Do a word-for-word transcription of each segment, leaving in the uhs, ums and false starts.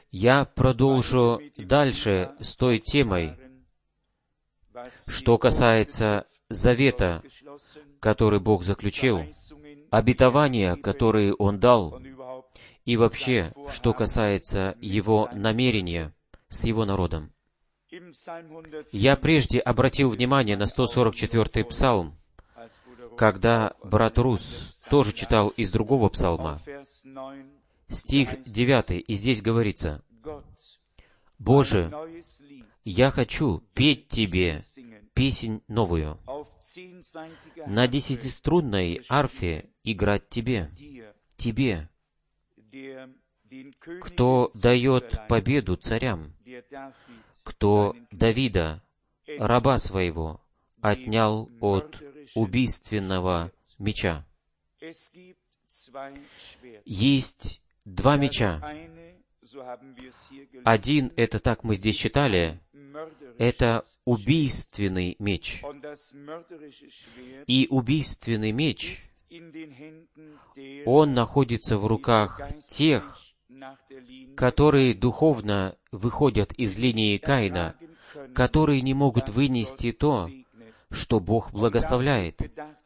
Я продолжу дальше с той темой, что касается завета, который Бог заключил, обетования, которые Он дал, и вообще, что касается Его намерения с Его народом. Я прежде обратил внимание на сто сорок четвёртый псалм, когда брат Рус тоже читал из другого псалма, стих девятый, и здесь говорится: «Боже, я хочу петь Тебе песнь новую, на десятиструнной арфе играть Тебе, Тебе, кто дает победу царям, кто Давида, раба своего, отнял от убийственного меча». Есть два меча. Один, это так мы здесь читали, это убийственный меч. И убийственный меч, он находится в руках тех, которые духовно выходят из линии Каина, которые не могут вынести то, что Бог благословляет.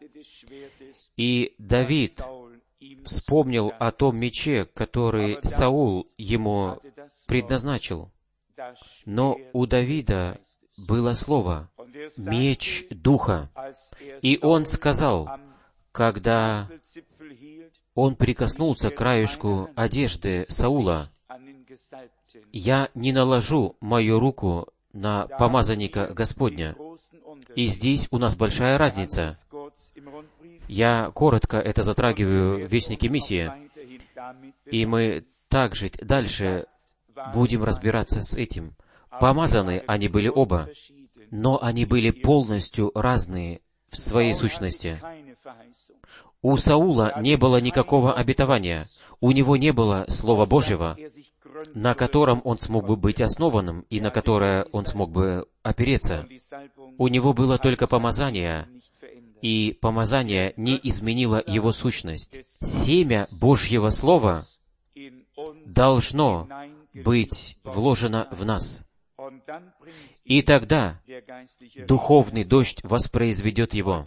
И Давид вспомнил о том мече, который Саул ему предназначил. Но у Давида было слово «меч Духа». И он сказал, когда он прикоснулся к краешку одежды Саула: «Я не наложу мою руку на помазанника Господня». И здесь у нас большая разница. Я коротко это затрагиваю в Вестнике Миссии, и мы также дальше будем разбираться с этим. Помазаны они были оба, но они были полностью разные в своей сущности. У Саула не было никакого обетования, у него не было Слова Божьего, на котором он смог бы быть основанным и на которое он смог бы опереться. У него было только помазание, и помазание не изменило его сущность. Семя Божьего Слова должно быть вложено в нас. И тогда духовный дождь воспроизведет его.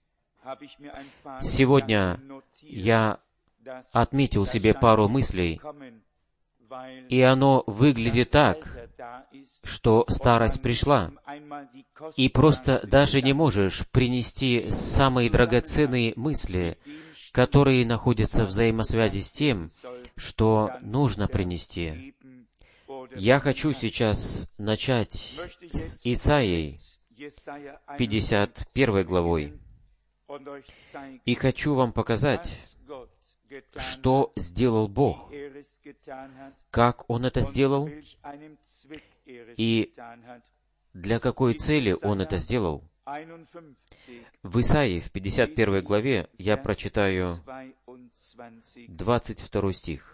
Сегодня я отметил себе пару мыслей, и оно выглядит так, что старость пришла, и просто даже не можешь принести самые драгоценные мысли, которые находятся в взаимосвязи с тем, что нужно принести. Я хочу сейчас начать с Исаией, пятьдесят первой главой, и хочу вам показать, что сделал Бог, как Он это сделал, и для какой цели Он это сделал. В Исаии, в пятьдесят первой главе, я прочитаю двадцать второй стих.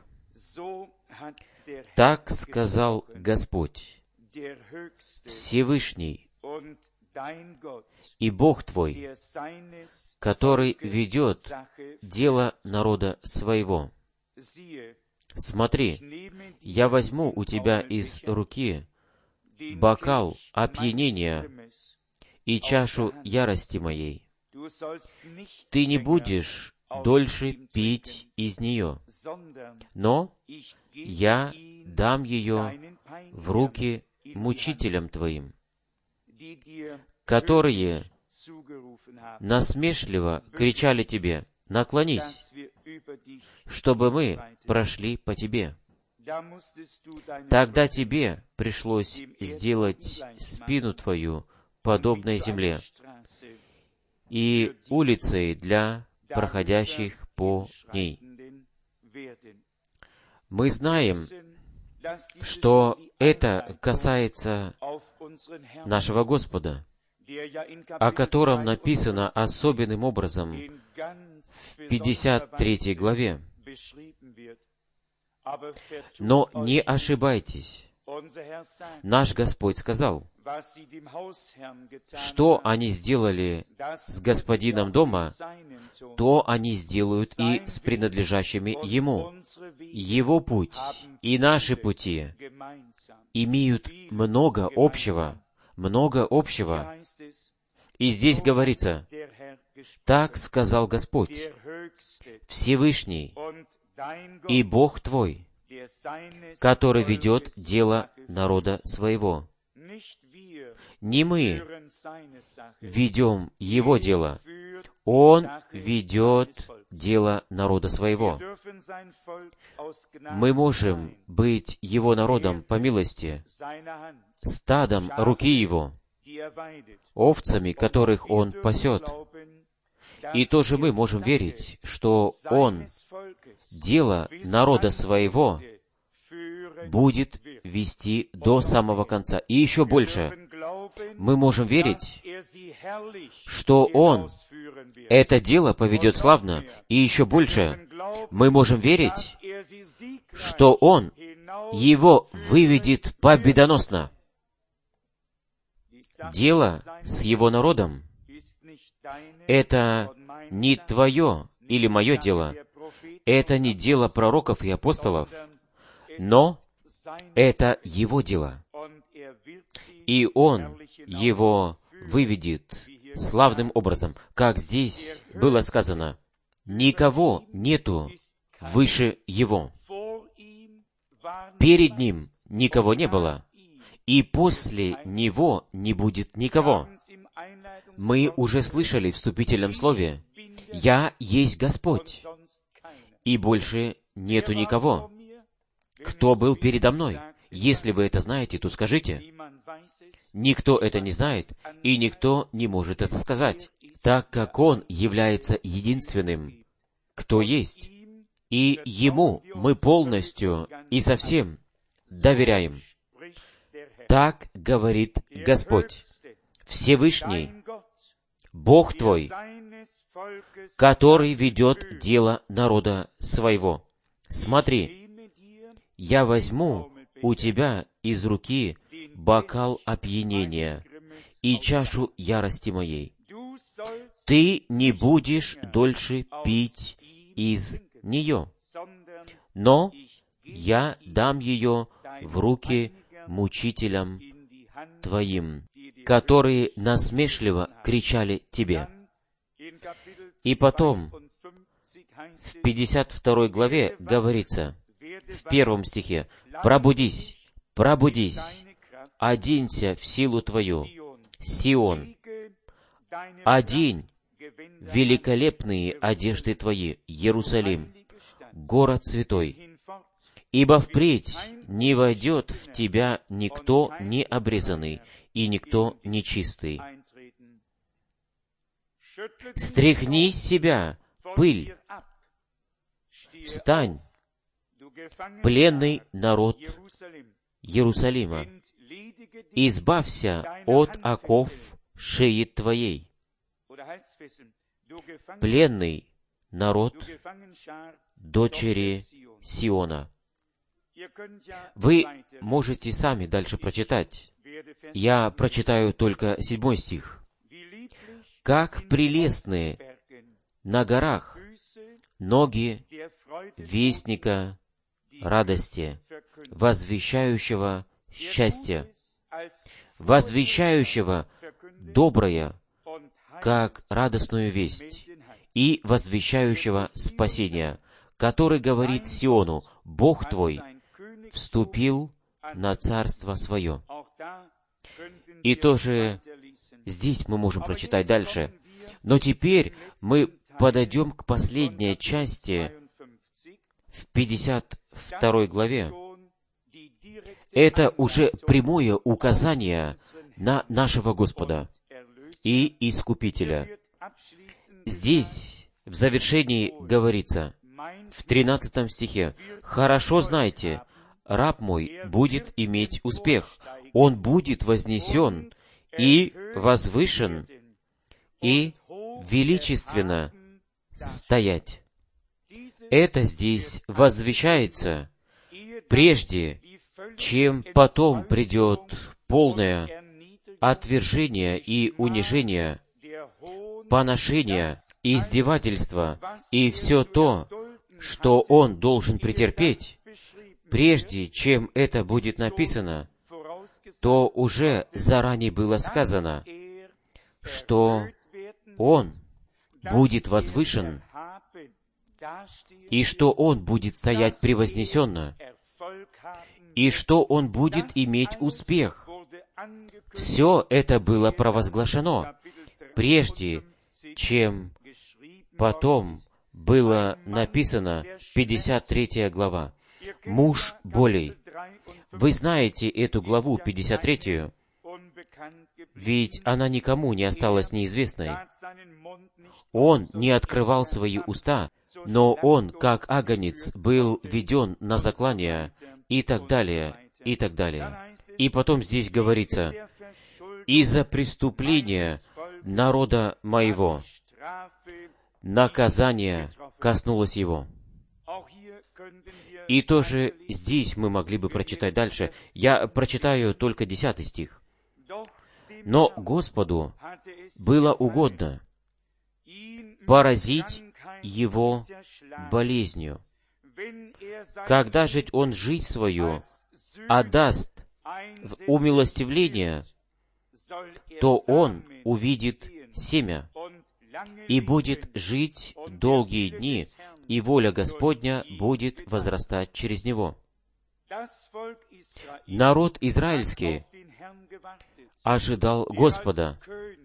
«Так сказал Господь, Всевышний, и Бог твой, который ведет дело народа своего. Смотри, я возьму у тебя из руки бокал опьянения и чашу ярости моей. Ты не будешь дольше пить из нее, но я дам ее в руки мучителям твоим, которые насмешливо кричали тебе: наклонись, чтобы мы прошли по тебе. Тогда тебе пришлось сделать спину твою подобной земле и улицей для проходящих по ней». Мы знаем, что это касается нашего Господа, о котором написано особенным образом в пятьдесят третьей главе. Но не ошибайтесь. Наш Господь сказал, что они сделали с господином дома, то они сделают и с принадлежащими ему. Его путь и наши пути имеют много общего, много общего. И здесь говорится, «Так сказал Господь, Всевышний и Бог твой, который ведет дело народа своего». Не мы ведем Его дело, Он ведет дело народа своего. Мы можем быть Его народом по милости, стадом руки Его, овцами, которых Он пасет. И тоже мы можем верить, что Он дело народа своего будет вести до самого конца. И еще больше, мы можем верить, что Он это дело поведет славно. И еще больше, мы можем верить, что Он его выведет победоносно. Дело с Его народом — это не твое или мое дело, это не дело пророков и апостолов, но это Его дело. И Он его выведет славным образом. Как здесь было сказано, никого нету выше Его. Перед Ним никого не было, и после Него не будет никого. Мы уже слышали в вступительном слове, «Я есть Господь, и больше нету никого». Кто был передо мной? Если вы это знаете, то скажите. Никто это не знает, и никто не может это сказать, так как Он является единственным, кто есть. И Ему мы полностью и совсем доверяем. Так говорит Господь, Всевышний, Бог твой, который ведет дело народа своего. Смотри, я возьму у тебя из руки бокал опьянения и чашу ярости моей. Ты не будешь дольше пить из нее, но я дам ее в руки мучителям твоим, которые насмешливо кричали тебе. И потом, в пятьдесят второй главе говорится, в первом стихе, «Пробудись, пробудись, оденься в силу твою, Сион, одень великолепные одежды твои, Иерусалим, город святой, ибо впредь не войдет в тебя никто не обрезанный и никто нечистый. Стряхни с себя пыль, встань, пленный народ Иерусалима, избавься от оков шеи твоей. Пленный народ дочери Сиона». Вы можете сами дальше прочитать. Я прочитаю только седьмой стих. «Как прелестны на горах ноги вестника радости, возвещающего счастье, возвещающего доброе, как радостную весть, и возвещающего спасение, который говорит Сиону, Бог твой вступил на царство свое». И тоже здесь мы можем прочитать дальше. Но теперь мы подойдем к последней части в пятьдесят второй главе. Это уже прямое указание на нашего Господа и Искупителя. Здесь, в завершении, говорится, в тринадцатом стихе, «Хорошо знайте, раб мой будет иметь успех, он будет вознесен и возвышен, и величественно стоять». Это здесь возвещается, прежде чем потом придет полное отвержение и унижение, поношение, издевательство и все то, что он должен претерпеть. прежде чем это будет написано, то уже заранее было сказано, что Он будет возвышен, и что Он будет стоять превознесенно, и что Он будет иметь успех. Все это было провозглашено, прежде чем потом было написано пятьдесят третья глава. Муж болей. Вы знаете эту главу, пятьдесят третью, ведь она никому не осталась неизвестной. Он не открывал свои уста, но он, как агнец, был веден на заклание, и так далее, и так далее. И потом здесь говорится, «Из-за преступления народа моего наказание коснулось его». И тоже здесь мы могли бы прочитать дальше. Я прочитаю только десятый стих. «Но Господу было угодно поразить его болезнью. Когда же он жизнь свою отдаст в умилостивление, то он увидит семя и будет жить долгие дни, и воля Господня будет возрастать через него». Народ израильский ожидал Господа,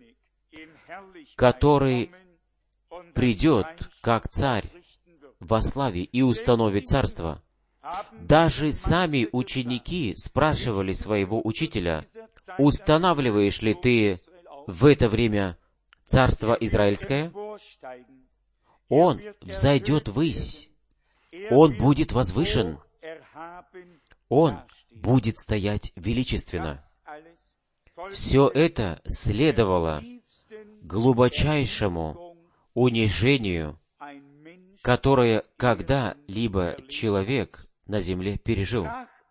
который придет как царь во славе и установит царство. Даже сами ученики спрашивали своего учителя, «Устанавливаешь ли ты в это время царство израильское?» Он взойдет ввысь, Он будет возвышен, Он будет стоять величественно. Все это следовало глубочайшему унижению, которое когда-либо человек на земле пережил.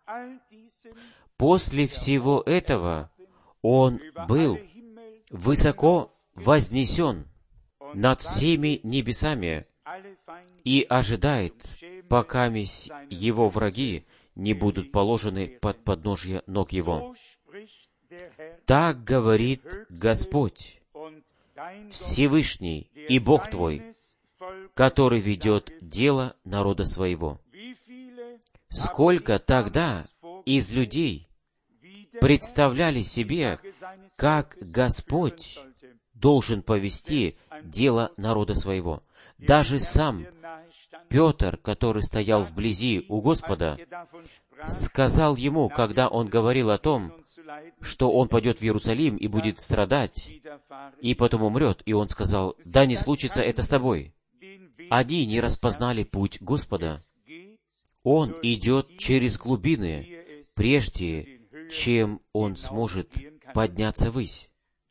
После всего этого он был высоко вознесен над всеми небесами и ожидает, пока его враги не будут положены под подножье ног его. Так говорит Господь, Всевышний и Бог твой, который ведет дело народа своего. Сколько тогда из людей представляли себе, как Господь должен повести дело народа своего. Даже сам Петр, который стоял вблизи у Господа, сказал ему, когда он говорил о том, что он пойдет в Иерусалим и будет страдать, и потом умрет, и он сказал, «Да не случится это с тобой». Они не распознали путь Господа. Он идет через глубины, прежде чем он сможет подняться ввысь.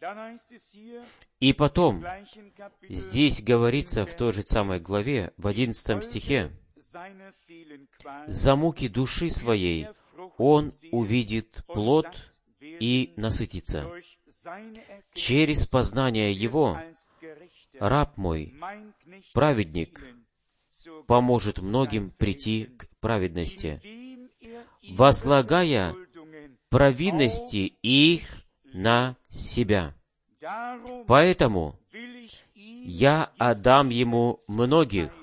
И потом, здесь говорится в той же самой главе, в одиннадцатом стихе, «За муки души своей он увидит плод и насытится. Через познание его раб мой, праведник, поможет многим прийти к праведности, возлагая провинности их на себя. Поэтому я отдам ему многих,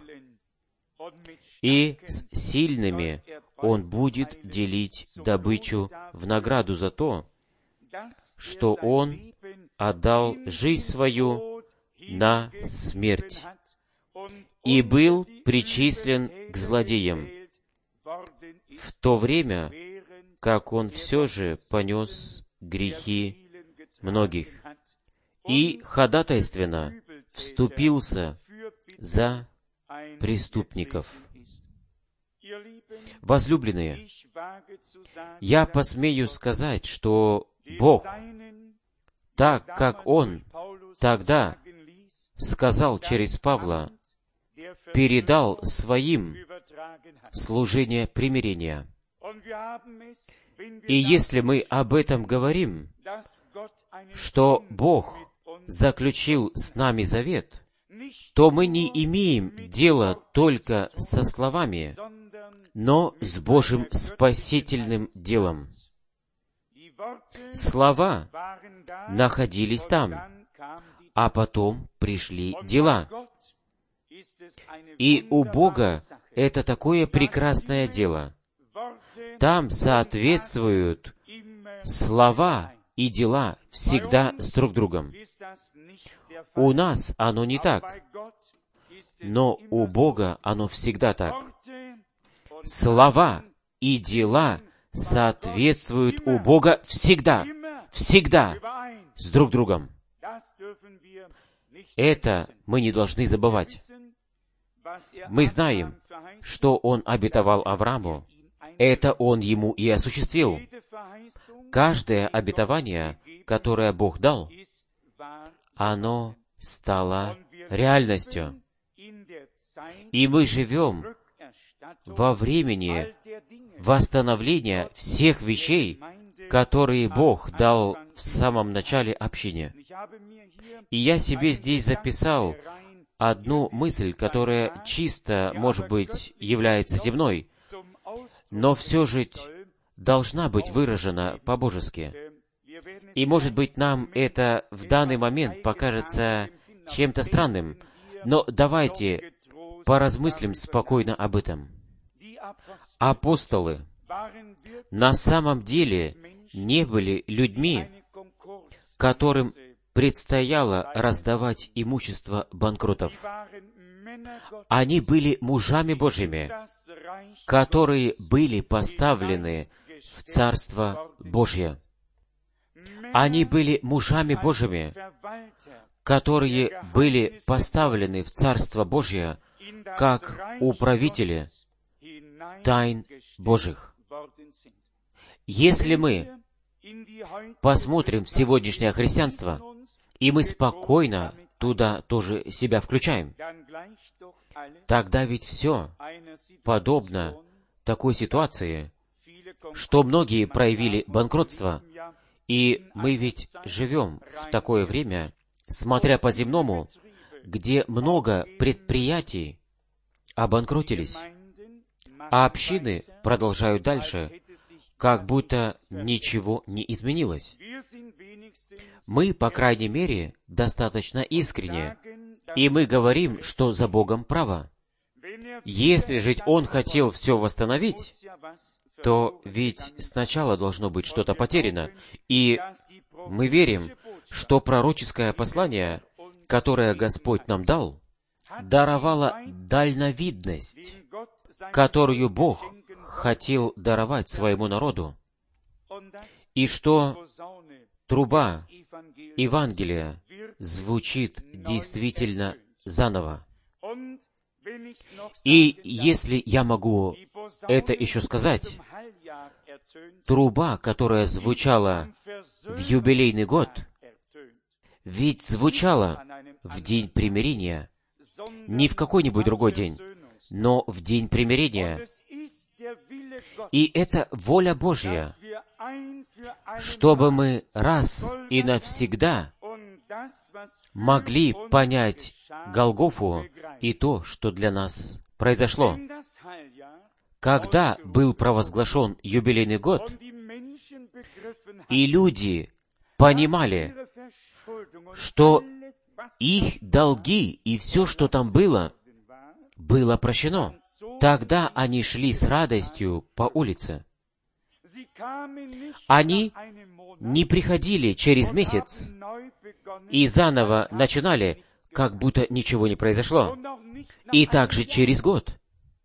и с сильными он будет делить добычу в награду за то, что он отдал жизнь свою на смерть и был причислен к злодеям, в то время, как он все же понес грехи многих и ходатайственно вступился за преступников. Возлюбленные, я посмею сказать, что Бог, так как Он тогда сказал через Павла, передал своим служение примирения. И если мы об этом говорим, что Бог заключил с нами завет, то мы не имеем дела только со словами, но с Божьим спасительным делом. Слова находились там, а потом пришли дела. И у Бога это такое прекрасное дело. Там соответствуют слова и дела всегда с друг другом. У нас оно не так, но у Бога оно всегда так. Слова и дела соответствуют у Бога всегда, всегда с друг другом. Это мы не должны забывать. Мы знаем, что Он обетовал Аврааму, это Он ему и осуществил. Каждое обетование, которое Бог дал, оно стало реальностью. И мы живем во времени восстановления всех вещей, которые Бог дал в самом начале общине. И я себе здесь записал одну мысль, которая чисто, может быть, является земной, но все же должна быть выражена по-божески. И, может быть, нам это в данный момент покажется чем-то странным, но давайте поразмыслим спокойно об этом. Апостолы на самом деле не были людьми, которым предстояло раздавать имущество банкротов. Они были мужами Божьими, которые были поставлены в Царство Божье. Они были мужами Божьими, которые были поставлены в Царство Божье как управители тайн Божьих. Если мы посмотрим в сегодняшнее христианство, и мы спокойно туда тоже себя включаем, тогда ведь все подобно такой ситуации, что многие проявили банкротство, и мы ведь живем в такое время, смотря по-земному, где много предприятий обанкротились, а общины продолжают дальше, как будто ничего не изменилось. Мы, по крайней мере, достаточно искренне, и мы говорим, что за Богом право. Если же Он хотел все восстановить, то ведь сначала должно быть что-то потеряно. И мы верим, что пророческое послание, которое Господь нам дал, даровало дальновидность, которую Бог хотел даровать своему народу, и что труба Евангелия звучит действительно заново. И если я могу это еще сказать, труба, которая звучала в юбилейный год, ведь звучала в день примирения, не в какой-нибудь другой день, но в день примирения. И это воля Божья, чтобы мы раз и навсегда могли понять Голгофу и то, что для нас произошло. Когда был провозглашен юбилейный год, и люди понимали, что их долги и все, что там было, было прощено, тогда они шли с радостью по улице. Они не приходили через месяц и заново начинали, как будто ничего не произошло. И также через год.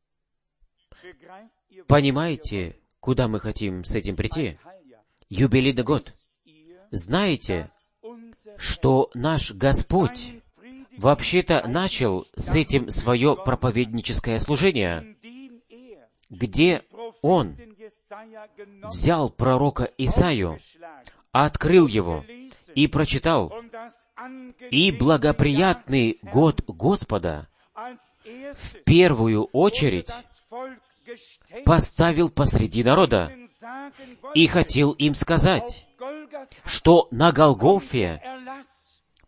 Понимаете, куда мы хотим с этим прийти? Юбилейный год. Знаете, что наш Господь вообще-то начал с этим свое проповедническое служение, где Он взял пророка Исаию, открыл его и прочитал, «И благоприятный год Господа в первую очередь поставил посреди народа и хотел им сказать, что на Голгофе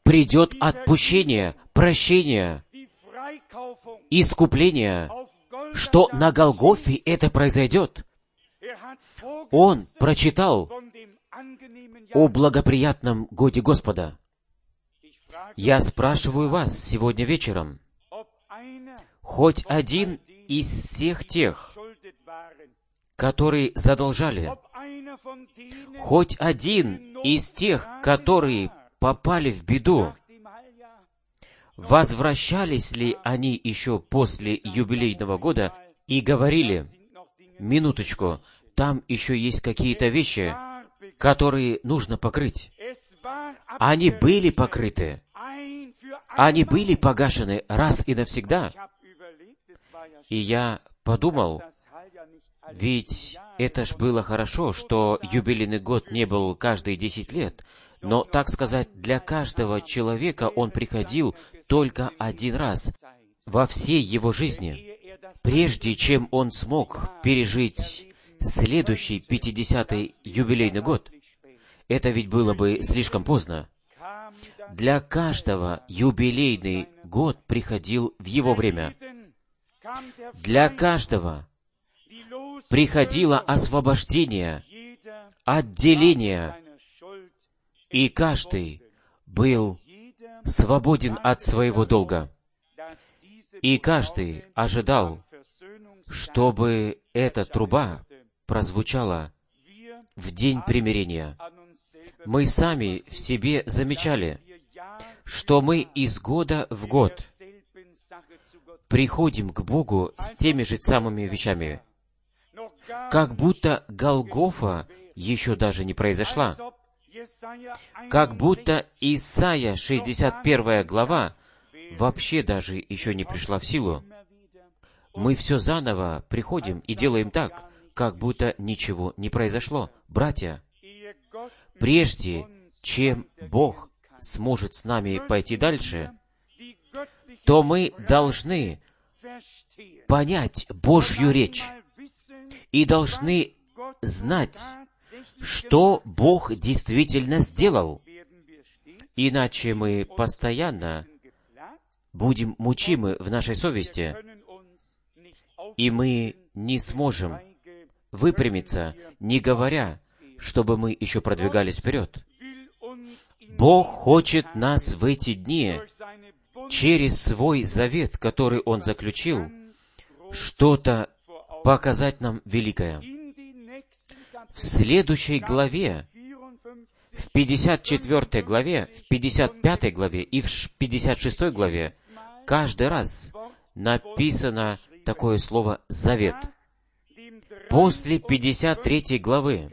придет отпущение, прощение, искупление, что на Голгофе это произойдет. Он прочитал о благоприятном годе Господа. Я спрашиваю вас сегодня вечером, хоть один из всех тех, которые задолжали, хоть один из тех, которые попали в беду, возвращались ли они еще после юбилейного года и говорили: минуточку, там еще есть какие-то вещи, которые нужно покрыть. Они были покрыты. Они были погашены раз и навсегда. И я подумал, ведь это ж было хорошо, что юбилейный год не был каждые десять лет, но, так сказать, для каждого человека он приходил только один раз во всей его жизни, прежде чем он смог пережить следующий пятидесятый юбилейный год. Это ведь было бы слишком поздно. Для каждого юбилейный год приходил в его время. Для каждого приходило освобождение, отделение, и каждый был свободен от своего долга. И каждый ожидал, чтобы эта труба прозвучала в день примирения. Мы сами в себе замечали, что мы из года в год приходим к Богу с теми же самыми вещами, как будто Голгофа еще даже не произошла, как будто Исайя шестьдесят первая глава вообще даже еще не пришла в силу. Мы все заново приходим и делаем так, как будто ничего не произошло. Братья, прежде чем Бог сможет с нами пойти дальше, то мы должны понять Божью речь и должны знать, что Бог действительно сделал. Иначе мы постоянно будем мучимы в нашей совести, и мы не сможем выпрямиться, не говоря, чтобы мы еще продвигались вперед. Бог хочет нас в эти дни через свой завет, который Он заключил, что-то показать нам великое. В следующей главе, в пятьдесят четвёртой главе, в пятьдесят пятой главе и в пятьдесят шестой главе каждый раз написано такое слово «завет». После пятьдесят третьей главы,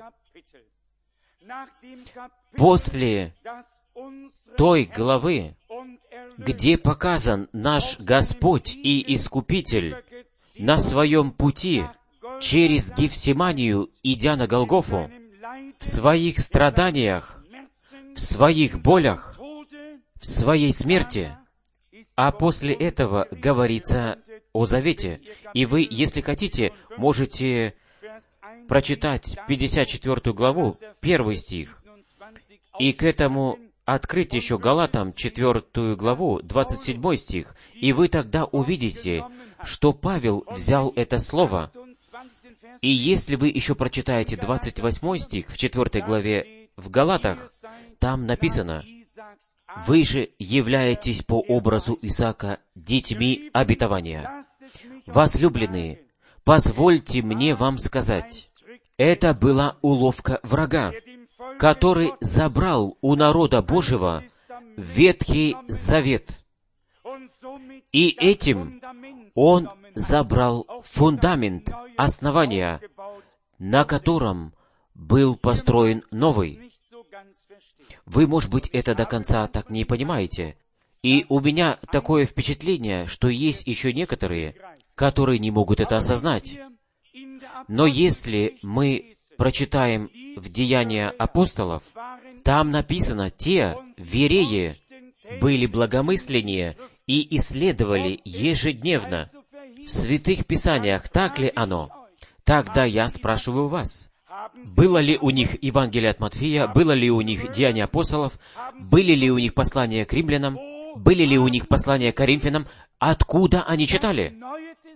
после той главы, где показан наш Господь и Искупитель на своем пути через Гефсиманию, идя на Голгофу, в своих страданиях, в своих болях, в своей смерти, а после этого говорится о завете. И вы, если хотите, можете прочитать пятьдесят четвёртую главу, первый стих, и к этому открыть еще Галатам четвёртую главу, двадцать седьмой стих, и вы тогда увидите, что Павел взял это слово. И если вы еще прочитаете двадцать восьмой стих в четвёртой главе в Галатах, там написано: «Вы же являетесь по образу Исаака детьми обетования». Возлюбленные, позвольте мне вам сказать, это была уловка врага, который забрал у народа Божьего Ветхий Завет. И этим он забрал фундамент, основания, на котором был построен новый. Вы, может быть, это до конца так не понимаете. И у меня такое впечатление, что есть еще некоторые, которые не могут это осознать. Но если мы прочитаем в Деяния апостолов, там написано: те, вереи, были благомысленнее и исследовали ежедневно в святых писаниях. Так ли оно? Тогда я спрашиваю вас, было ли у них Евангелие от Матфея, было ли у них Деяния апостолов, были ли у них послания к римлянам, были ли у них послания к Коринфянам? Откуда они читали?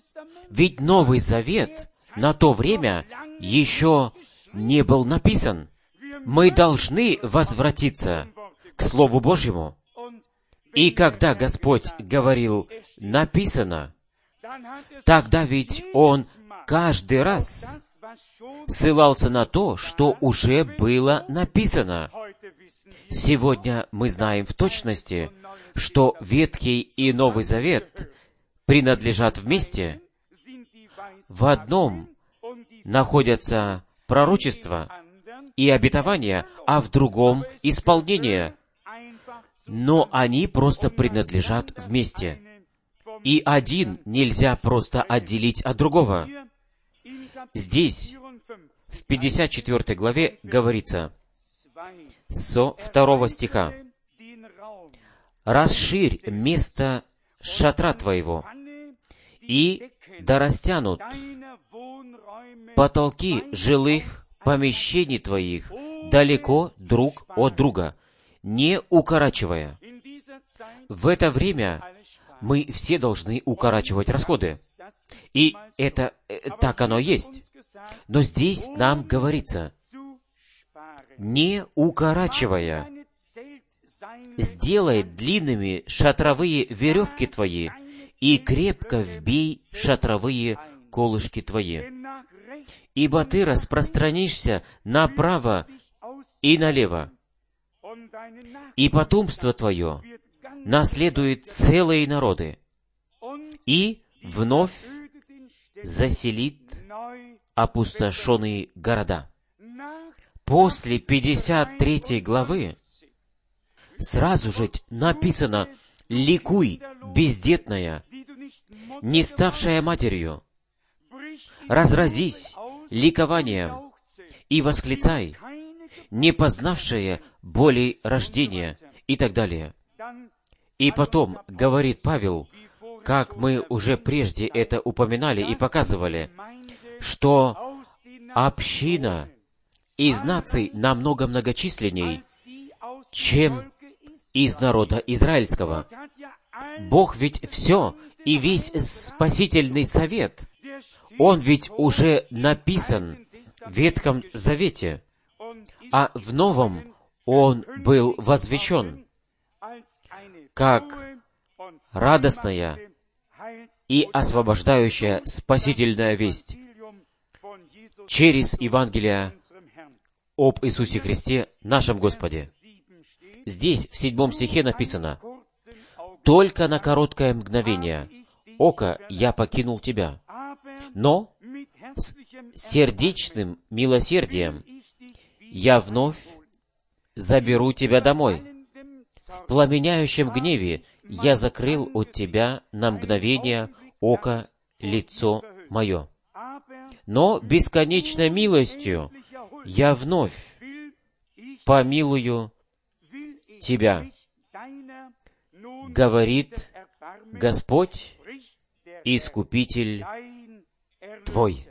Ведь Новый Завет на то время еще не был написан. Мы должны возвратиться к Слову Божьему. И когда Господь говорил «написано», тогда ведь Он каждый раз ссылался на то, что уже было написано. Сегодня мы знаем в точности, что Ветхий и Новый Завет принадлежат вместе. В одном находятся пророчества и обетования, а в другом — исполнение. Но они просто принадлежат вместе. И один нельзя просто отделить от другого. Здесь, в пятьдесят четвёртой главе, говорится, со второго стиха, «Расширь место шатра твоего, и да растянут потолки жилых помещений твоих далеко друг от друга, не укорачивая». В это время мы все должны укорачивать расходы. И это э, так оно есть. Но здесь нам говорится, не укорачивая, сделай длинными шатровые веревки твои и крепко вбей шатровые колышки твои. Ибо ты распространишься направо и налево, и потомство твое наследует целые народы, и вновь заселит опустошенные города. После пятьдесят третьей главы сразу же написано: «Ликуй, бездетная, не ставшая матерью, разразись ликованием и восклицай, не познавшая боли рождения», и так далее. И потом говорит Павел, как мы уже прежде это упоминали и показывали, что община из наций намного многочисленней, чем из народа израильского. Бог ведь все, и весь спасительный совет, он ведь уже написан в Ветхом Завете, а в Новом он был возвещен как радостная и освобождающая спасительная весть через Евангелие об Иисусе Христе, нашем Господе. Здесь, в седьмом стихе написано: «Только на короткое мгновение ока я покинул тебя, но с сердечным милосердием я вновь заберу тебя домой. В пламеняющем гневе я закрыл от тебя на мгновение ока лицо мое. Но бесконечной милостью я вновь помилую тебя, говорит Господь, Искупитель твой».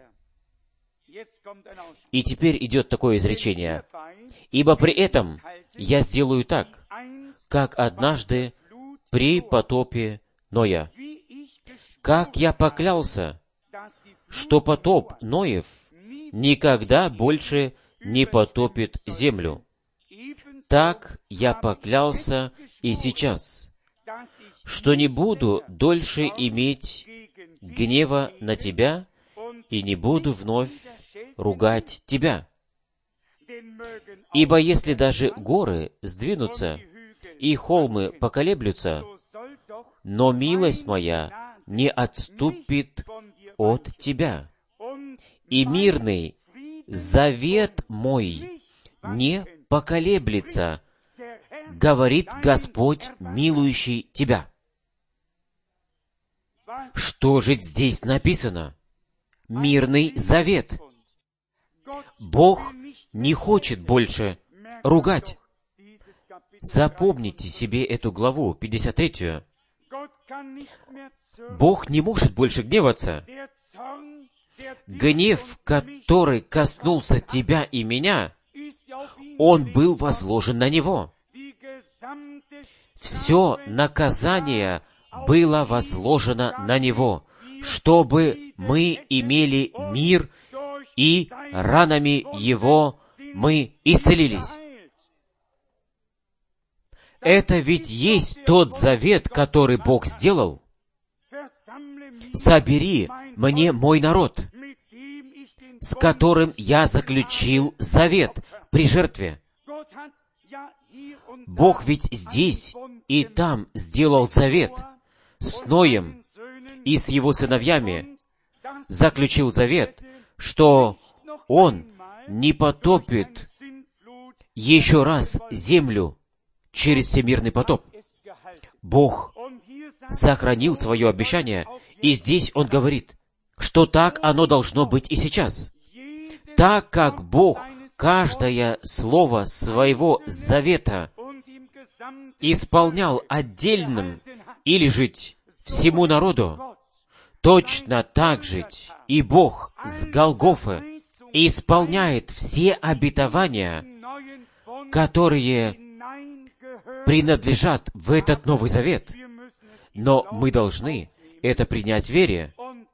И теперь идет такое изречение: «Ибо при этом я сделаю так, как однажды при потопе Ноя, как я поклялся, что потоп Ноев никогда больше не потопит землю, так я поклялся и сейчас, что не буду дольше иметь гнева на тебя и не буду вновь ругать тебя. Ибо если даже горы сдвинутся и холмы поколеблются, но милость моя не отступит от тебя, и мирный завет мой не поколеблется, говорит Господь, милующий тебя». Что же здесь написано? Мирный завет. Бог не хочет больше ругать. Запомните себе эту главу, пятьдесят третью. Бог не может больше гневаться. Гнев, который коснулся тебя и меня, он был возложен на Него. Все наказание было возложено на Него, чтобы мы имели мир, и ранами Его мы исцелились. Это ведь есть тот завет, который Бог сделал. «Собери мне мой народ, с которым я заключил завет при жертве». Бог ведь здесь и там сделал завет с Ноем и с его сыновьями, заключил завет, что Он не потопит еще раз землю через всемирный потоп. Бог сохранил свое обещание, и здесь Он говорит, что так оно должно быть и сейчас. Так как Бог каждое слово своего завета исполнял отдельным или жить всему народу, точно так же и Бог с Голгофы исполняет все обетования, которые принадлежат в этот Новый Завет. Но мы должны это принять в вере,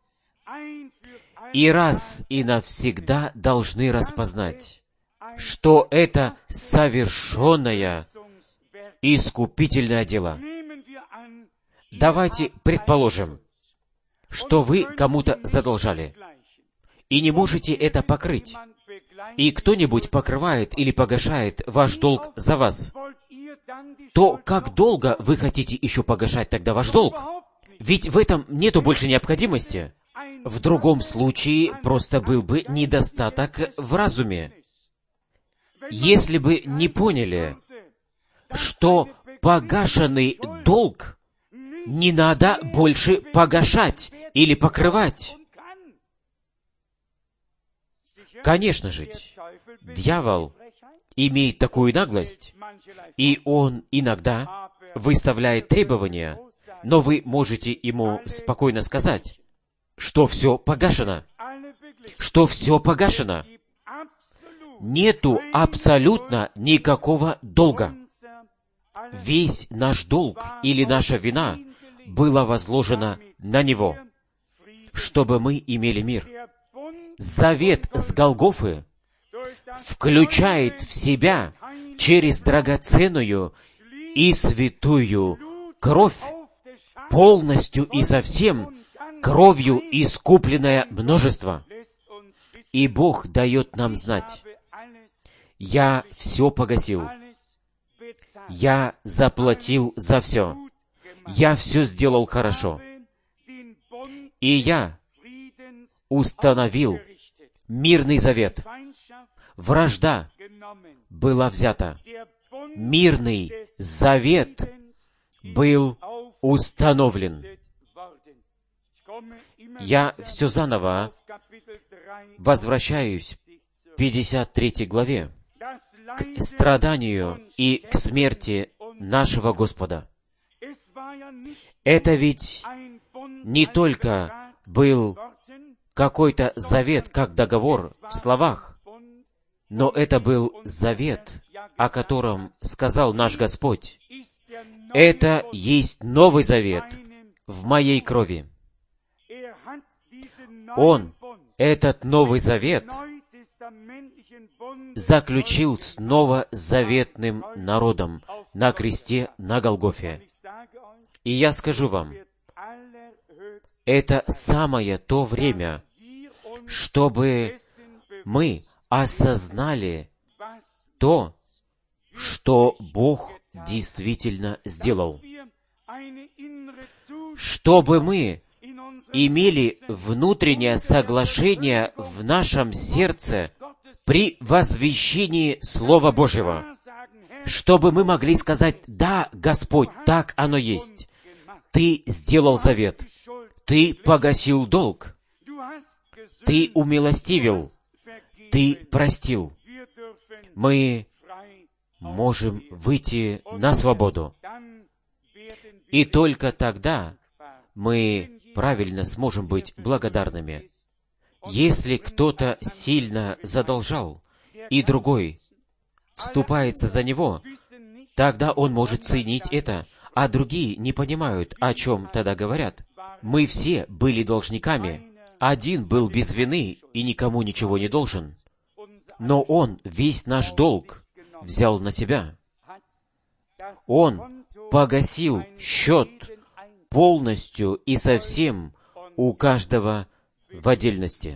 и раз и навсегда должны распознать, что это совершенное искупительное дело. Давайте предположим, что вы кому-то задолжали, и не можете это покрыть, и кто-нибудь покрывает или погашает ваш долг за вас, то как долго вы хотите еще погашать тогда ваш долг? Ведь в этом нету больше необходимости. В другом случае просто был бы недостаток в разуме. Если бы не поняли, что погашенный долг не надо больше погашать или покрывать. Конечно же, дьявол имеет такую наглость, и он иногда выставляет требования, но вы можете ему спокойно сказать, что все погашено, что все погашено. Нету абсолютно никакого долга. Весь наш долг или наша вина была возложена на Него, чтобы мы имели мир. Завет с Голгофы включает в себя через драгоценную и святую кровь полностью и совсем кровью искупленное множество. И Бог дает нам знать, я все погасил, я заплатил за все, я все сделал хорошо, и я установил мирный завет. Вражда была взята. Мирный завет был установлен. Я все заново возвращаюсь к пятьдесят третьей главе, к страданию и к смерти нашего Господа. Это ведь не только был какой-то завет, как договор в словах, но это был завет, о котором сказал наш Господь. Это есть Новый Завет в моей крови. Он, этот Новый Завет, заключил с новозаветным народом на кресте на Голгофе. И я скажу вам, это самое то время, чтобы мы осознали то, что Бог действительно сделал. Чтобы мы имели внутреннее соглашение в нашем сердце при возвещении Слова Божьего. Чтобы мы могли сказать, да, Господь, так оно есть. Ты сделал завет. Ты погасил долг. Ты умилостивил. Ты простил. Мы можем выйти на свободу. И только тогда мы правильно сможем быть благодарными. Если кто-то сильно задолжал, и другой вступается за него, тогда он может ценить это, а другие не понимают, о чем тогда говорят. Мы все были должниками. Один был без вины и никому ничего не должен. Но Он весь наш долг взял на себя. Он погасил счет полностью и совсем у каждого в отдельности.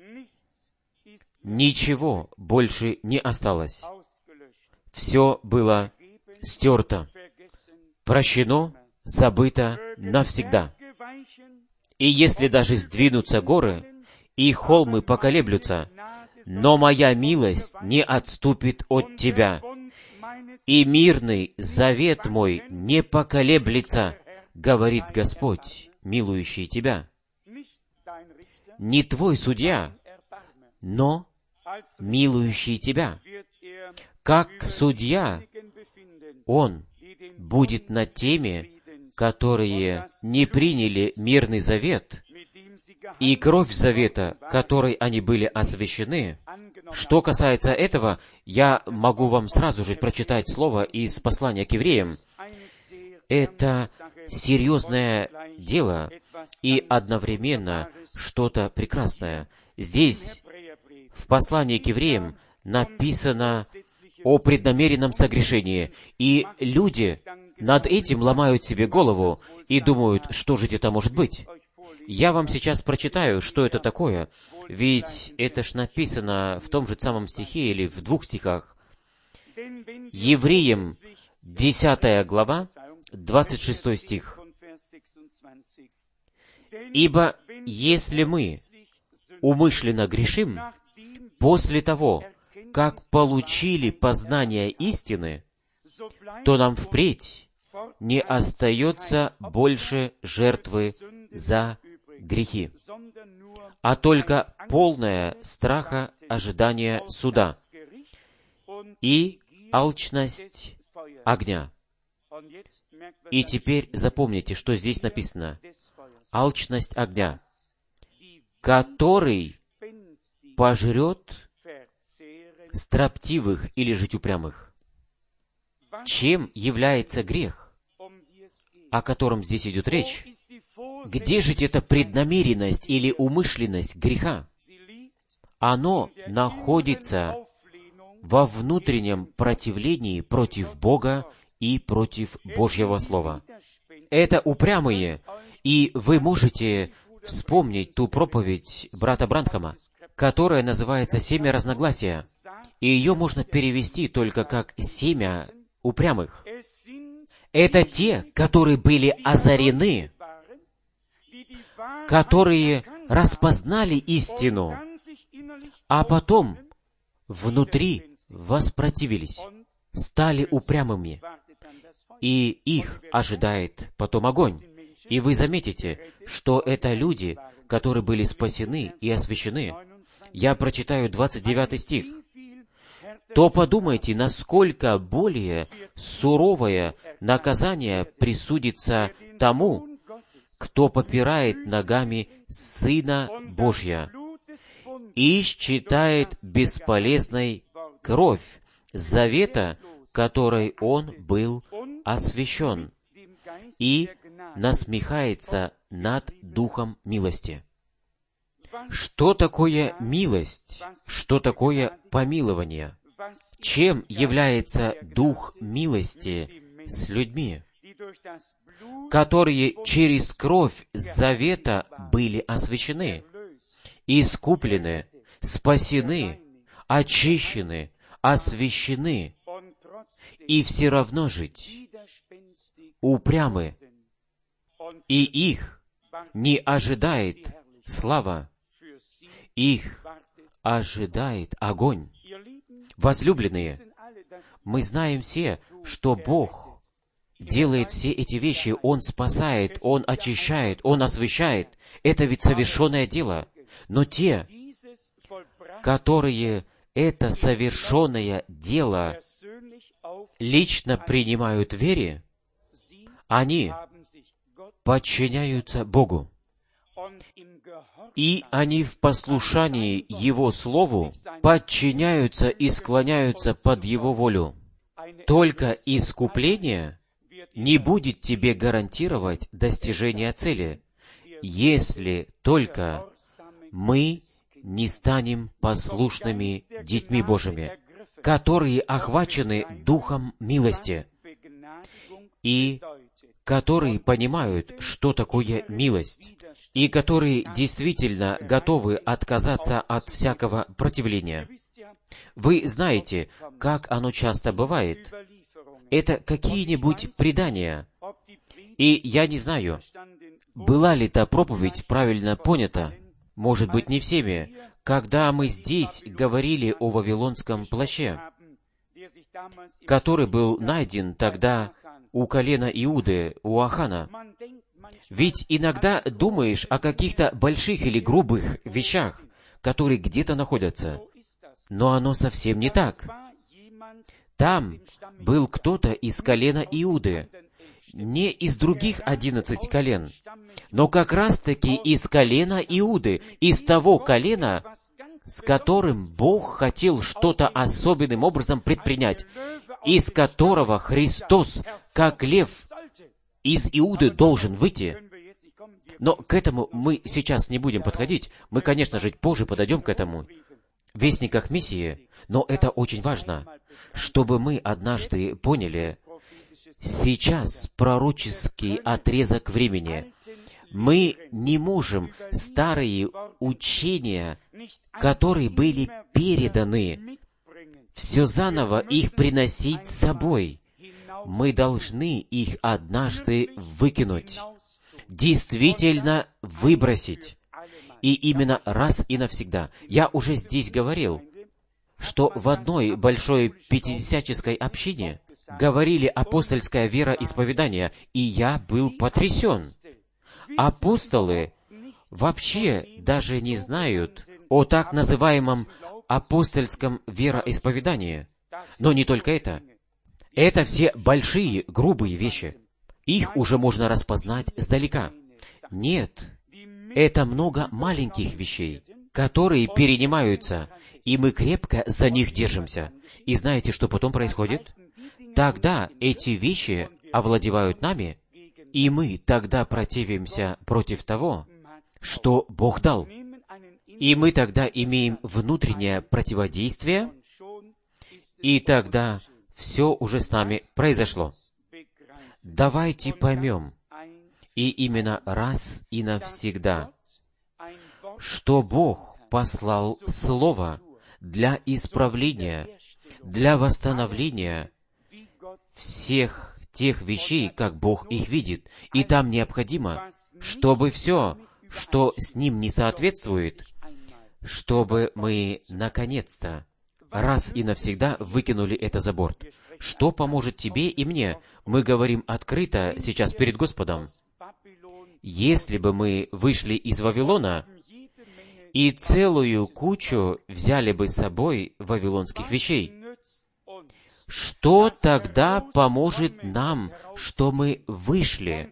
Ничего больше не осталось. Все было стерто, прощено, забыто навсегда. И если даже сдвинутся горы, и холмы поколеблются, но моя милость не отступит от тебя, и мирный завет мой не поколеблется, говорит Господь, милующий тебя. Не твой судья, но милующий тебя. Как судья, Он будет над теми, которые не приняли мирный завет, и кровь завета, которой они были освящены. Что касается этого, я могу вам сразу же прочитать слово из послания к евреям. Это серьезное дело и одновременно что-то прекрасное. Здесь, в послании к евреям, написано о преднамеренном согрешении, и люди над этим ломают себе голову и думают, что же это может быть. Я вам сейчас прочитаю, что это такое, ведь это ж написано в том же самом стихе или в двух стихах. Евреям, десятая глава, двадцать шестой стих. «Ибо если мы умышленно грешим, после того, как получили познание истины, то нам впредь не остается больше жертвы за грехи, а только полное страха ожидания суда и алчность огня». И теперь запомните, что здесь написано. Алчность огня, который пожрет строптивых или же упрямых. Чем является грех, о котором здесь идет речь? Где же эта преднамеренность или умышленность греха? Оно находится во внутреннем противлении против Бога и против Божьего Слова. Это упрямые, и вы можете вспомнить ту проповедь брата Бранхама, которая называется «Семя разногласия», и ее можно перевести только как «семя упрямых». Это те, которые были озарены, которые распознали истину, а потом внутри воспротивились, стали упрямыми, и их ожидает потом огонь. И вы заметите, что это люди, которые были спасены и освящены. Я прочитаю двадцать девятый стих. «То подумайте, насколько более суровое наказание присудится тому, кто попирает ногами Сына Божья и считает бесполезной кровь завета, которой Он был освящен, и насмехается над Духом милости». Что такое милость? Что такое помилование? Чем является Дух милости с людьми, которые через кровь завета были освящены, искуплены, спасены, очищены, освящены, и все равно жить упрямы, и их не ожидает слава, их ожидает огонь. Возлюбленные, мы знаем все, что Бог делает все эти вещи. Он спасает, Он очищает, Он освящает. Это ведь совершенное дело. Но те, которые это совершенное дело лично принимают в вере, они подчиняются Богу. И они в послушании Его Слову подчиняются и склоняются под Его волю. Только искупление не будет тебе гарантировать достижение цели. если только мы не станем послушными детьми Божьими, которые охвачены Духом милости и которые понимают, что такое милость, и которые действительно готовы отказаться от всякого противления. Вы знаете, как оно часто бывает. Это какие-нибудь предания. И я не знаю, была ли та проповедь правильно понята, может быть, не всеми, когда мы здесь говорили о вавилонском плаще, который был найден тогда у колена Иуды, у Ахана. Ведь иногда думаешь о каких-то больших или грубых вещах, которые где-то находятся. Но оно совсем не так. Там был кто-то из колена Иуды, не из других одиннадцати колен, но как раз-таки из колена Иуды, из того колена, с которым Бог хотел что-то особенным образом предпринять, из которого Христос, как лев, из Иуды должен выйти. Но к этому мы сейчас не будем подходить. Мы, конечно же, позже подойдем к этому. В Вестниках Миссии. Но это очень важно, чтобы мы однажды поняли, сейчас пророческий отрезок времени. Мы не можем старые учения, которые были переданы, все заново их приносить с собой. Мы должны их однажды выкинуть, действительно выбросить. И именно раз и навсегда. Я уже здесь говорил, что в одной большой пятидесятнической общине говорили апостольское вероисповедание, и я был потрясен. Апостолы вообще даже не знают о так называемом апостольском вероисповедании. Но не только это. Это все большие, грубые вещи. Их уже можно распознать сдалека. Нет, это много маленьких вещей, которые перенимаются, и мы крепко за них держимся. И знаете, что потом происходит? Тогда эти вещи овладевают нами, и мы тогда противимся против того, что Бог дал. И мы тогда имеем внутреннее противодействие, и тогда все уже с нами произошло. Давайте поймем, и именно раз и навсегда, что Бог послал Слово для исправления, для восстановления всех тех вещей, как Бог их видит. И там необходимо, чтобы все, что с Ним не соответствует, чтобы мы, наконец-то, раз и навсегда выкинули это за борт. Что поможет тебе и мне? Мы говорим открыто сейчас перед Господом. Если бы мы вышли из Вавилона и целую кучу взяли бы с собой вавилонских вещей, что тогда поможет нам, что мы вышли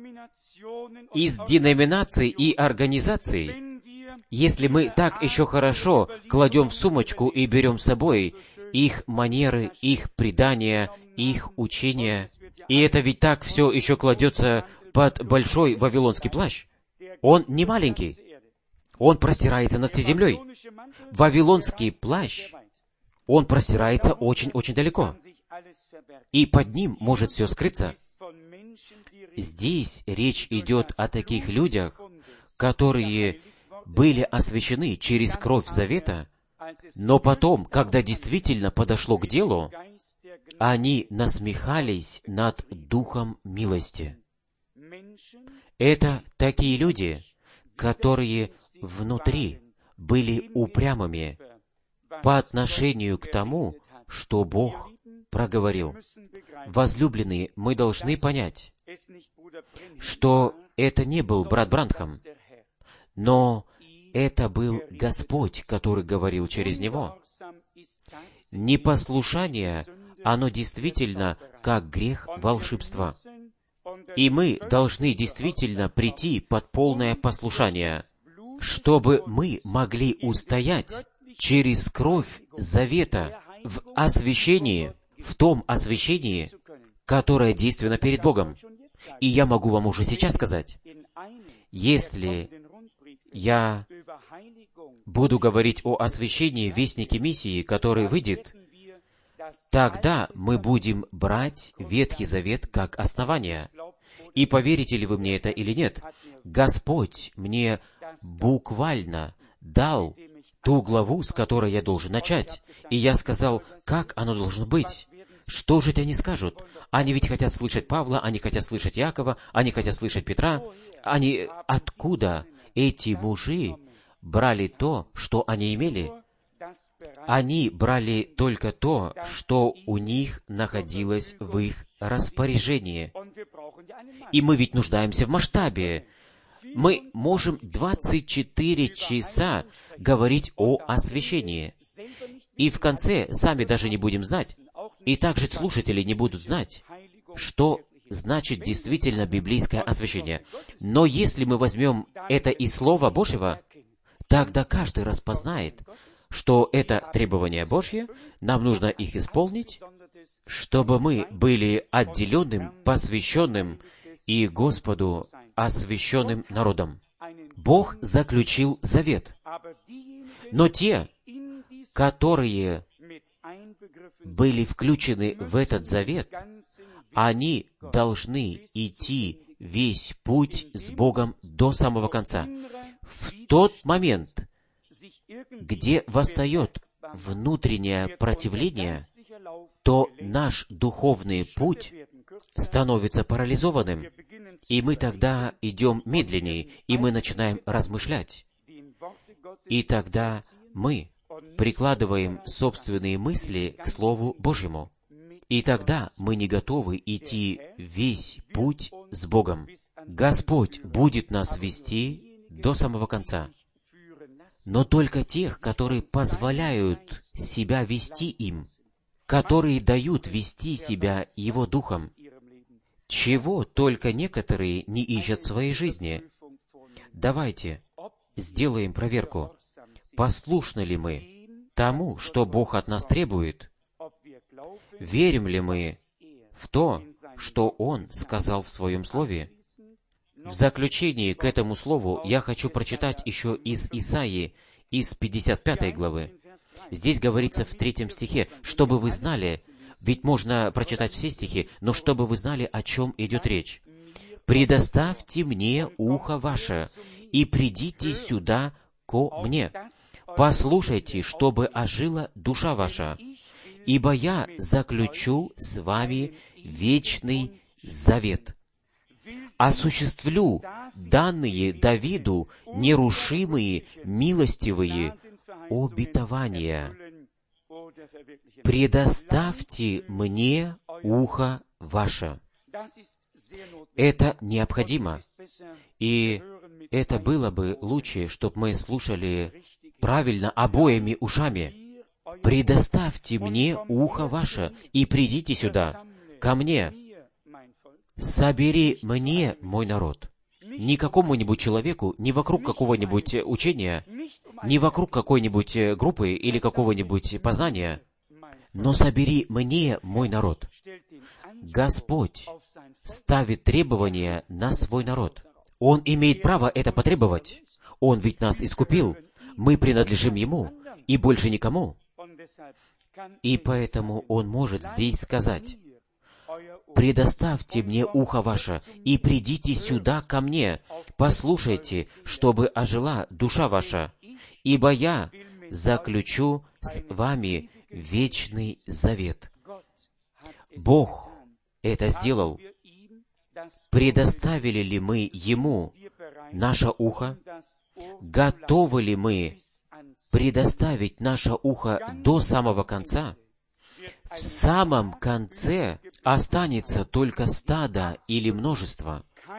из деноминаций и организаций, если мы так еще хорошо кладем в сумочку и берем с собой их манеры, их предания, их учения, и это ведь так все еще кладется под большой вавилонский плащ. Он не маленький. Он простирается над всей землей. Вавилонский плащ, он простирается очень-очень далеко. И под ним может все скрыться. Здесь речь идет о таких людях, которые были освящены через кровь завета, но потом, когда действительно подошло к делу, они насмехались над Духом милости. Это такие люди, которые внутри были упрямыми по отношению к тому, что Бог проговорил. Возлюбленные, мы должны понять, что это не был брат Бранхам, но это был Господь, который говорил через него. Непослушание, оно действительно как грех волшебства. И мы должны действительно прийти под полное послушание, чтобы мы могли устоять через кровь завета в освящении, в том освящении, которое действенно перед Богом. И я могу вам уже сейчас сказать, Если я буду говорить о освящении Вестнике Миссии, который выйдет, тогда мы будем брать Ветхий Завет как основание. И поверите ли вы мне это или нет, Господь мне буквально дал ту главу, с которой я должен начать. И я сказал, как оно должно быть. Что же это они скажут? Они ведь хотят слышать Павла, они хотят слышать Якова, они хотят слышать Петра. Они откуда эти мужи брали то, что они имели? Они брали только то, что у них находилось в их распоряжении. И мы ведь нуждаемся в масштабе. Мы можем двадцать четыре часа говорить о освящении. И в конце сами даже не будем знать, и также слушатели не будут знать, что значит действительно библейское освящение. Но если мы возьмем это из Слова Божьего, тогда каждый распознает, что это требование Божье, нам нужно их исполнить, чтобы мы были отделенным, посвященным и Господу освященным народом. Бог заключил завет. Но те, которые были включены в этот завет, они должны идти весь путь с Богом до самого конца. В тот момент, где восстает внутреннее противление, то наш духовный путь становится парализованным, и мы тогда идем медленнее, и мы начинаем размышлять. И тогда мы прикладываем собственные мысли к Слову Божьему. И тогда мы не готовы идти весь путь с Богом. Господь будет нас вести до самого конца. Но только тех, которые позволяют себя вести им, которые дают вести себя Его Духом, чего только некоторые не ищут в своей жизни. Давайте сделаем проверку. Послушны ли мы тому, что Бог от нас требует? Верим ли мы в то, что Он сказал в Своем Слове? В заключении к этому слову я хочу прочитать еще из Исаии, из пятьдесят пятой главы. Здесь говорится в третьем стихе, чтобы вы знали, ведь можно прочитать все стихи, но чтобы вы знали, о чем идет речь. «Предоставьте мне ухо ваше, и придите сюда ко мне. Послушайте, чтобы ожила душа ваша, ибо я заключу с вами вечный завет. Осуществлю данные Давиду нерушимые, милостивые обетования. Предоставьте мне ухо ваше». Это необходимо. И это было бы лучше, чтобы мы слушали правильно обоими ушами. «Предоставьте мне ухо ваше, и придите сюда, ко мне. Собери мне мой народ». Не какому-нибудь человеку, не вокруг какого-нибудь учения, не вокруг какой-нибудь группы или какого-нибудь познания, но собери мне мой народ. Господь ставит требования на свой народ. Он имеет право это потребовать. Он ведь нас искупил. Мы принадлежим Ему, и больше никому. И поэтому Он может здесь сказать: «Предоставьте мне ухо ваше, и придите сюда ко мне. Послушайте, чтобы ожила душа ваша, ибо я заключу с вами вечный завет». Бог это сделал. Предоставили ли мы Ему наше ухо? Готовы ли мы предоставить наше ухо до самого конца? В самом конце останется только стадо или множество,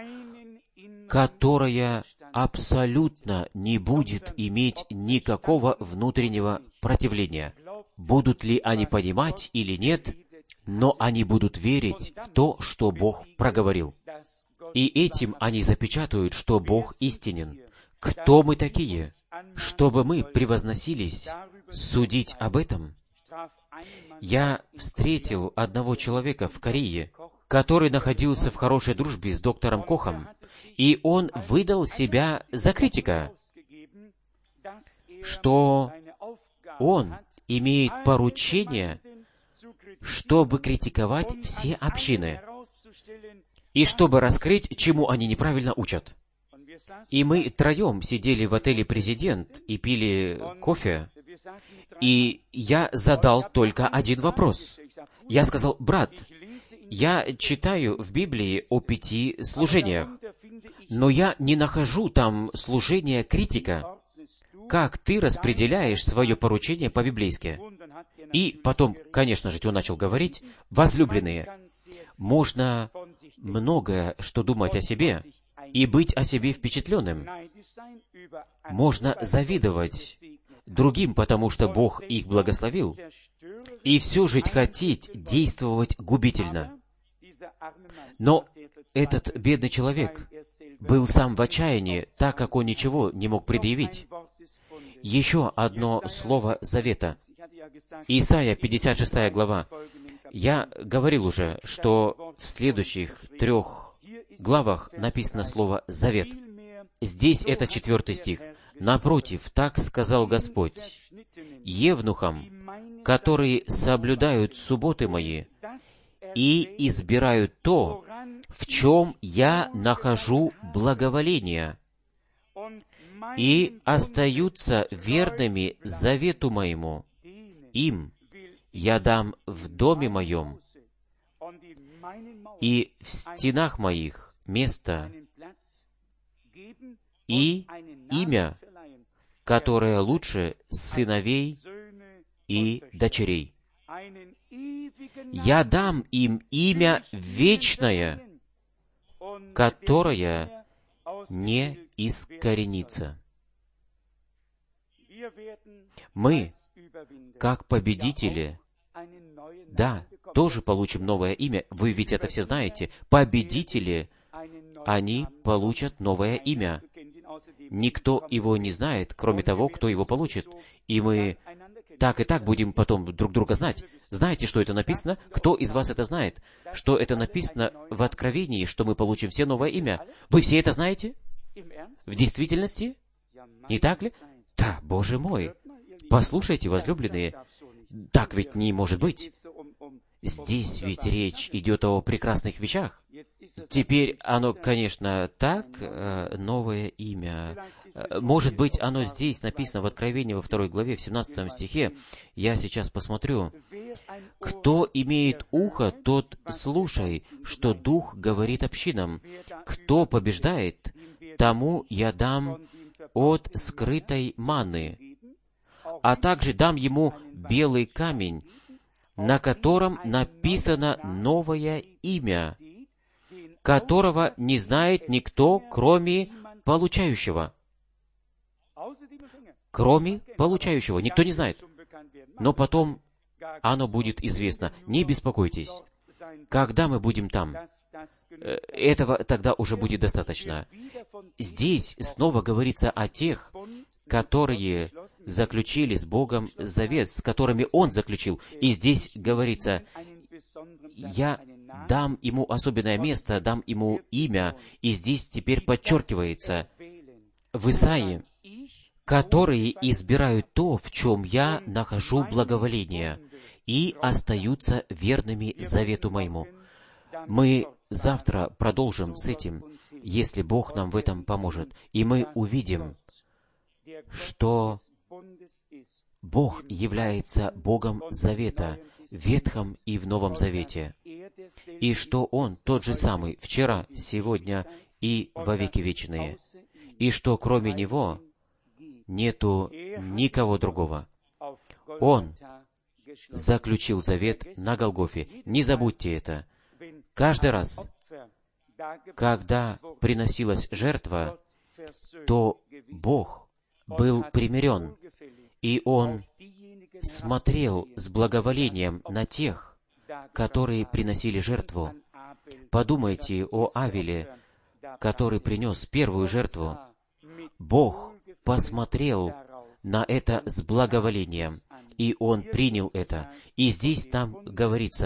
которое абсолютно не будет иметь никакого внутреннего противления. Будут ли они понимать или нет, но они будут верить в то, что Бог проговорил. И этим они запечатают, что Бог истинен. Кто мы такие, чтобы мы превозносились судить об этом? Я встретил одного человека в Корее, который находился в хорошей дружбе с доктором Кохом, и он выдал себя за критика, что он имеет поручение, чтобы критиковать все общины, и чтобы раскрыть, чему они неправильно учат. И мы троем сидели в отеле «Президент» и пили кофе, и я задал только один вопрос. Я сказал: брат, я читаю в Библии о пяти служениях, но я не нахожу там служения критика. Как ты распределяешь свое поручение по-библейски? И потом, конечно же, он начал говорить: возлюбленные, можно многое что думать о себе и быть о себе впечатленным. Можно завидовать другим, потому что Бог их благословил, и все же хотеть действовать губительно. Но этот бедный человек был сам в отчаянии, так как он ничего не мог предъявить. Еще одно слово завета. Исайя, пятьдесят шестая глава. Я говорил уже, что в следующих трех главах написано слово «завет». Здесь это четвертый стих. «Напротив, так сказал Господь, евнухам, которые соблюдают субботы мои и избирают то, в чем я нахожу благоволение, и остаются верными завету моему, им я дам в доме моем и в стенах моих место и имя, которое лучше сыновей и дочерей. Я дам им имя вечное, которое не искоренится». Мы, как победители, да, тоже получим новое имя. Вы ведь это все знаете. Победители, они получат новое имя. Никто его не знает, кроме того, кто его получит. И мы так и так будем потом друг друга знать. Знаете, что это написано? Кто из вас это знает? Что это написано в Откровении, что мы получим все новое имя? Вы все это знаете? В действительности? Не так ли? Да, Боже мой! Послушайте, возлюбленные, так ведь не может быть. Здесь ведь речь идет о прекрасных вещах. Теперь оно, конечно, так, новое имя. Может быть, оно здесь написано в Откровении во второй главе, в семнадцатом стихе. Я сейчас посмотрю. «Кто имеет ухо, тот слушай, что Дух говорит общинам. Кто побеждает, тому я дам от скрытой маны, а также дам ему белый камень, на котором написано новое имя, которого не знает никто, кроме получающего». Кроме получающего. Никто не знает. Но потом оно будет известно. Не беспокойтесь. Когда мы будем там, этого тогда уже будет достаточно. Здесь снова говорится о тех, которые заключили с Богом завет, с которыми Он заключил. И здесь говорится: «Я дам ему особенное место, дам ему имя». И здесь теперь подчеркивается в Исаии: «которые избирают то, в чем я нахожу благоволение, и остаются верными завету моему». Мы завтра продолжим с этим, если Бог нам в этом поможет. И мы увидим, что Бог является Богом Завета в Ветхом и в Новом Завете, и что Он тот же самый вчера, сегодня и во веки вечные, и что кроме Него нету никого другого. Он заключил завет на Голгофе. Не забудьте это. Каждый раз, когда приносилась жертва, то Бог был примирен, и Он смотрел с благоволением на тех, которые приносили жертву. Подумайте о Авеле, который принес первую жертву. Бог посмотрел на это с благоволением, и Он принял это. И здесь там говорится: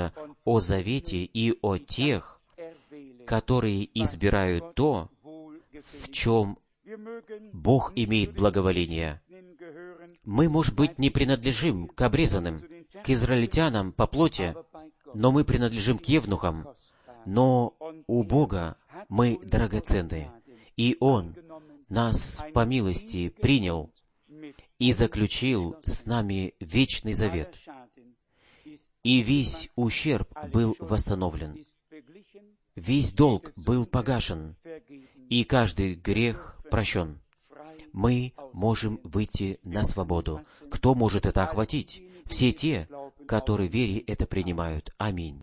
о завете и о тех, которые избирают то, в чем Бог имеет благоволение. Мы, может быть, не принадлежим к обрезанным, к израильтянам по плоти, но мы принадлежим к евнухам. Но у Бога мы драгоценны, и Он нас по милости принял и заключил с нами вечный завет. И весь ущерб был восстановлен, весь долг был погашен, и каждый грех прощен. Мы можем выйти на свободу. Кто может это охватить? Все те, которые в вере это принимают. Аминь.